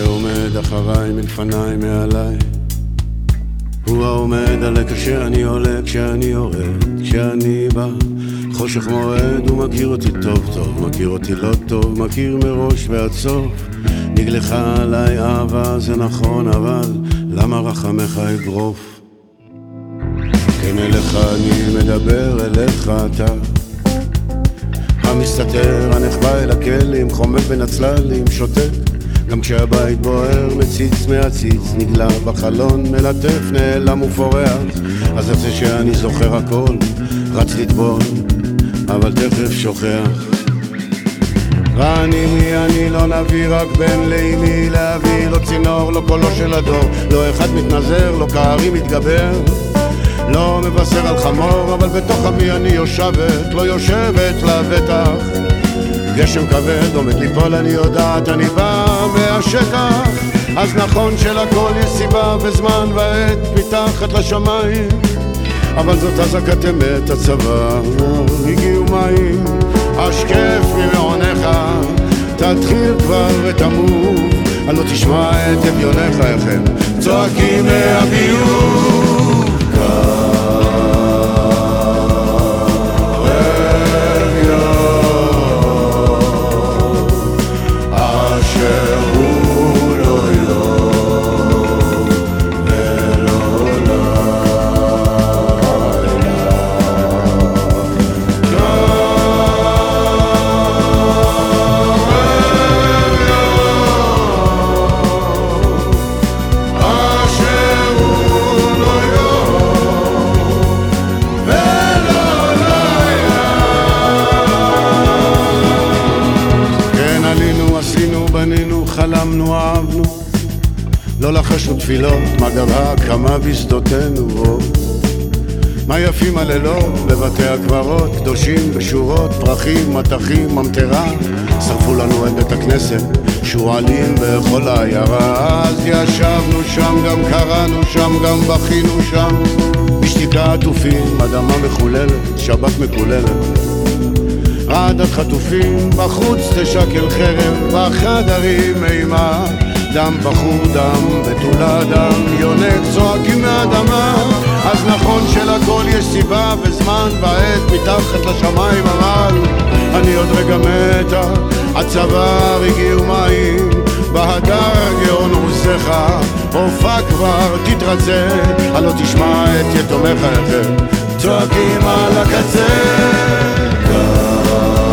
שעומד אחריי מלפניי מעליי, הוא העומד עלי כשאני עולה, כשאני יורד, כשאני בא. חושך מועד, הוא מכיר אותי טוב טוב, מכיר אותי לא טוב, מכיר מראש ועד סוף. נגלחה עליי אהבה, זה נכון, אבל למה רחמך אגרוף? כן אליך אני מדבר, אליך אתה המסתתר, הנחבא אל הכלים, חומק בין הצללים, שותק גם כשהבית בוער, מציץ מהציץ, נגלה בחלון, מלטף, נעלם ופורח. אז זה שאני זוכר הכל, רץ לטבול, אבל תכף שוכח. רעני אני לא נביא, רק בן לאמי להביא, לא צינור, לא קולו של הדור, לא אחד מתנזר, לא קערי מתגבר, לא מבשר על חמור, אבל בתוך עמי אני יושבת, לא יושבת לבטח. גשם כבד עומד ליפול, אני יודעת, אני בא מהשטח. אז נכון שלכל יש סיבה וזמן ועת מתחת לשמיים, אבל זאת אזעקת אמת, הצבא הגיעו מים. השקף ממעונך, תתחיל כבר ותמוב, אני לא תשמע את אביונך, איך הם צועקים מהביוב. חלמנו, אהבנו, לא לחשנו תפילות, מה גבה כמה בשדותינו, מה יפים הלילות בבתי הקברות, קדושים בשורות, פרחים, מטחים, ממטרה. שרפו לנו את בית הכנסת, שועלים בכל העיירה. אז ישבנו שם, גם קראנו שם, גם בכינו שם, בשתיקה עטופים, אדמה מחוללת, שבת מקוללת, רעדת חטופים, בחוץ תשקל חרב, בחדרים אימה, דם בחור דם, בתולה דם, יונק צועקים מהאדמה. אז נכון שלכל יש סיבה וזמן ועת מתחת לשמיים, אבל אני עוד רגע מתה, הצוואר הגיעו מים, בהדר גאון רוסך, הופע כבר תתרצה, הלא תשמע את יתומך יותר צועקים על הקצה.